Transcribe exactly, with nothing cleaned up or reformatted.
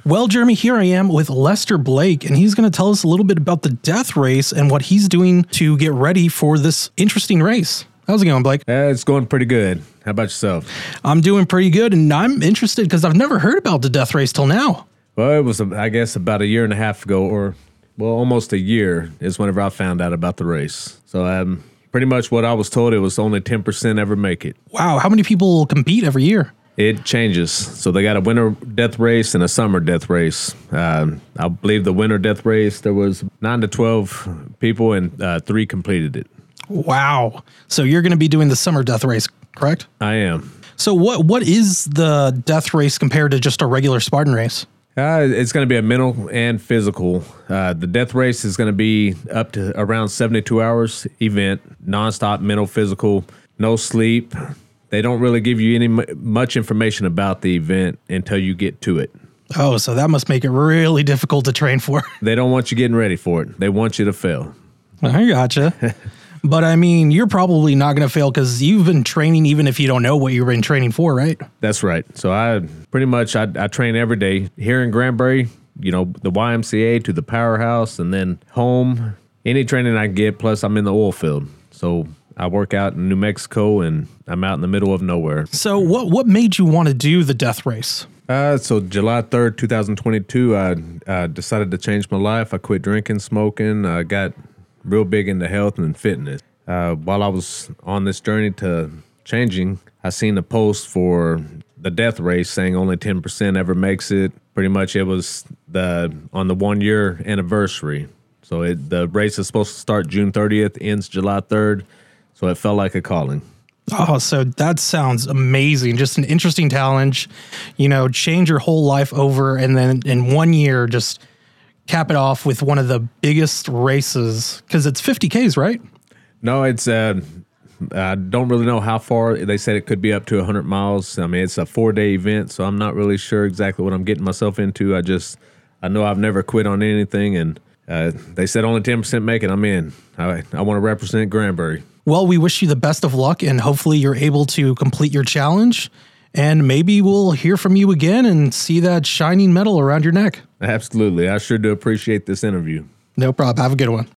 Well, Jeremy, here I am with Lester Blake, and he's going to tell us a little bit about the death race and what he's doing to get ready for this interesting race. How's it going, Blake? Uh, it's going pretty good. How about yourself? I'm doing pretty good, and I'm interested because I've never heard about the death race till now. Well, it was, I guess, about a year and a half ago, or, well, almost a year is whenever I found out about the race. So um, pretty much what I was told, it was only ten percent ever make it. Wow, how many people compete every year? It changes. So they got a winter death race and a summer death race. Um, I believe the winter death race, there was nine to twelve people, and uh, three completed it. Wow. So you're going to be doing the summer death race, correct? I am. So what what is the death race compared to just a regular Spartan race? Uh, it's going to be a mental and physical. Uh, the death race is going to be up to around seventy-two hours event, nonstop mental, physical, no sleep. They don't really give you any much information about the event until you get to it. Oh, so that must make it really difficult to train for. They don't want you getting ready for it. They want you to fail. I gotcha. But I mean, you're probably not going to fail because you've been training even if you don't know what you've been training for, right? That's right. So I pretty much, I, I train every day here in Granbury, you know, the Y M C A to the powerhouse, and then home, any training I get, plus I'm in the oil field. So I work out in New Mexico, and I'm out in the middle of nowhere. So what, what made you want to do the death race? Uh, so July third, twenty twenty-two, I uh, decided to change my life. I quit drinking, smoking. I got real big into health and fitness. Uh, while I was on this journey to changing, I seen a post for the death race saying only ten percent ever makes it. Pretty much it was the on the one year anniversary. So it, the race is supposed to start June thirtieth, ends July third. So it felt like a calling. Oh, so that sounds amazing. Just an interesting challenge, you know, change your whole life over and then in one year, just cap it off with one of the biggest races because it's fifty Ks, right? No, it's, uh, I don't really know how far. They said it could be up to one hundred miles. I mean, it's a four day event, so I'm not really sure exactly what I'm getting myself into. I just, I know I've never quit on anything, and uh, they said only ten percent make it. I'm in. I, I want to represent Granbury. Well, we wish you the best of luck, and hopefully you're able to complete your challenge, and maybe we'll hear from you again and see that shining medal around your neck. Absolutely. I sure do appreciate this interview. No problem. Have a good one.